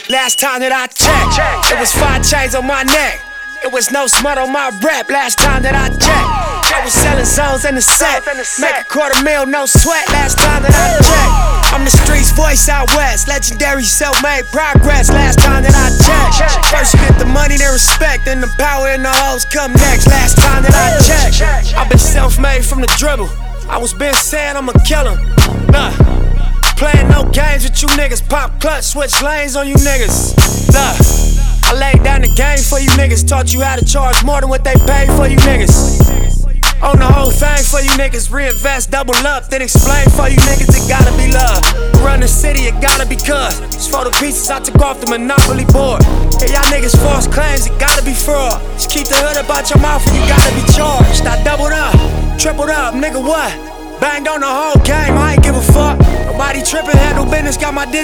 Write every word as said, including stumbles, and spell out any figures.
Last time that I checked, it was five chains on my neck. It was no smut on my rep. Last time that I checked, I was selling zones in the set. Make a quarter mil, no sweat. Last time that I checked, I'm the streets voice out west. Legendary self-made progress. Last time that I checked, first you get the money, then respect, then the power and the hoes come next. Last time that I checked, I've been self-made from the dribble. I was been saying I'ma kill him. Nah, playing no games with you niggas. Pop clutch, switch lanes on you niggas. Nah, I laid down the game for you niggas. Taught you how to charge more than what they paid for you niggas. Own the whole thing for you niggas. Reinvest, double up, then explain for you niggas. It gotta be love. Run the city, it gotta be cuz. It's for the pieces I took off the Monopoly board. Hey, y'all niggas false claims, it gotta be fraud. Just keep the hood about your mouth and you gotta be charged. I doubled up, tripled up, nigga what? Banged on the whole game, I ain't give a fuck. Nobody trippin', handle business, got my dick